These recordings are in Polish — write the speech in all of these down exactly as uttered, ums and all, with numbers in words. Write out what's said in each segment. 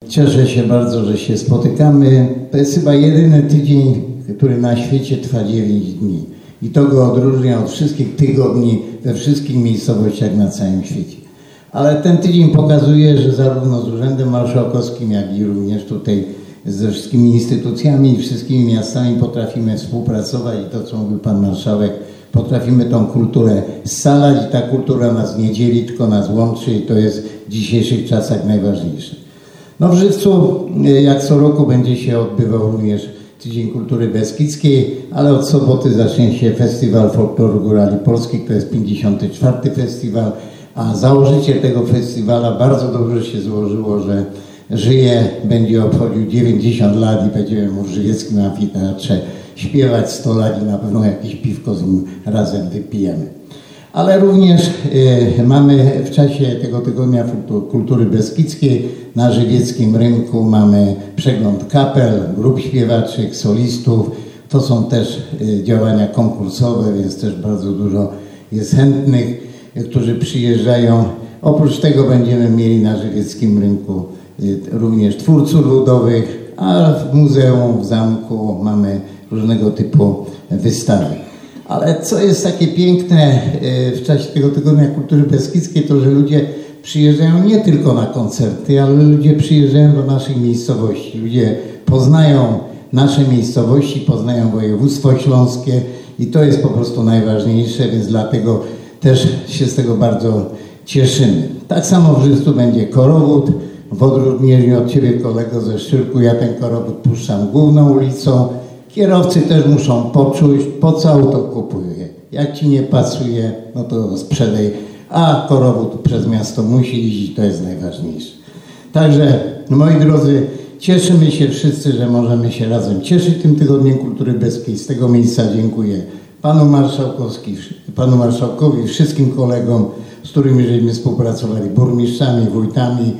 Cieszę się bardzo, że się spotykamy. To jest chyba jedyny tydzień, który na świecie trwa dziewięć dni. I to go odróżnia od wszystkich tygodni we wszystkich miejscowościach na całym świecie. Ale ten tydzień pokazuje, że zarówno z Urzędem Marszałkowskim, jak i również tutaj ze wszystkimi instytucjami i wszystkimi miastami potrafimy współpracować i to, co mówił Pan Marszałek, potrafimy tą kulturę scalać i ta kultura nas nie dzieli, tylko nas łączy i to jest w dzisiejszych czasach najważniejsze. No w Żywcu, jak co roku, będzie się odbywał również Tydzień Kultury Beskidzkiej, ale od soboty zacznie się Festiwal Folkloru Górali Polskich, to jest pięćdziesiąty czwarty festiwal, a założyciel tego festiwala bardzo dobrze się złożyło, że żyje, będzie obchodził dziewięćdziesiąt lat i będziemy mu w żywieckim amfiteatrze śpiewać sto lat i na pewno jakieś piwko z nim razem wypijemy. Ale również y, mamy w czasie tego Tygodnia Kultury Beskidzkiej na żywieckim rynku mamy przegląd kapel, grup śpiewaczych, solistów. To są też y, działania konkursowe, więc też bardzo dużo jest chętnych, y, którzy przyjeżdżają. Oprócz tego będziemy mieli na żywieckim rynku y, również twórców ludowych, a w muzeum, w zamku mamy różnego typu wystawy. Ale co jest takie piękne w czasie tego Tygodnia Kultury Beskidzkiej, to że ludzie przyjeżdżają nie tylko na koncerty, ale ludzie przyjeżdżają do naszych miejscowości. Ludzie poznają nasze miejscowości, poznają województwo śląskie i to jest po prostu najważniejsze, więc dlatego też się z tego bardzo cieszymy. Tak samo w Żywcu będzie korowód. W odróżnieniu od Ciebie, kolego ze Szczyrku, ja ten korowód puszczam główną ulicą. Kierowcy też muszą poczuć, po co auto kupuje. Jak Ci nie pasuje, no to sprzedaj, a korowód przez miasto musi iść i to jest najważniejsze. Także, moi drodzy, cieszymy się wszyscy, że możemy się razem cieszyć tym Tygodniem Kultury Beskidzkiej. Z tego miejsca dziękuję Panu Marszałkowski, Panu Marszałkowi, wszystkim kolegom, z którymi żeśmy współpracowali, burmistrzami, wójtami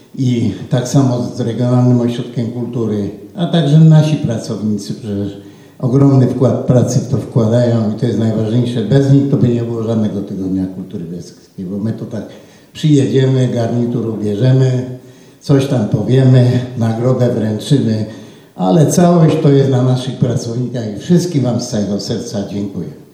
i tak samo z Regionalnym Ośrodkiem Kultury, a także nasi pracownicy, przecież ogromny wkład pracy w to wkładają i to jest najważniejsze. Bez nich to by nie było żadnego Tygodnia Kultury Beskidzkiej, bo my to tak przyjedziemy, garnitur ubierzemy, coś tam powiemy, nagrodę wręczymy, ale całość to jest na naszych pracownikach i wszystkim Wam z całego serca dziękuję.